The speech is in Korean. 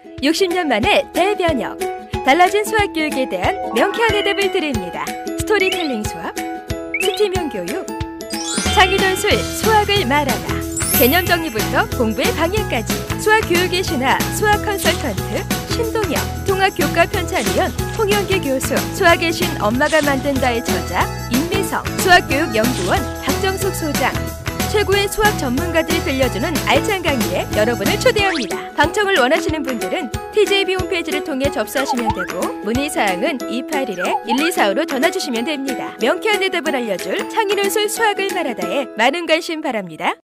60년 만에 대변혁. 달라진 수학교육에 대한 명쾌한 해답을 드립니다. 스토리텔링 수업, 스티명 교육, 창의논술 수학을 말하다. 개념 정리부터 공부의 방향까지. 수학교육의 신화 수학 컨설턴트 신동엽, 통합교과 편찬위원 홍영기 교수, 수학의 신 엄마가 만든다의 저자 임미성, 수학교육연구원 박정숙 소장, 최고의 수학 전문가들이 들려주는 알찬 강의에 여러분을 초대합니다. 방청을 원하시는 분들은 TJB 홈페이지를 통해 접수하시면 되고, 문의사항은 281-1245로 전화주시면 됩니다. 명쾌한 대답을 알려줄 창의논술 수학을 말하다에 많은 관심 바랍니다.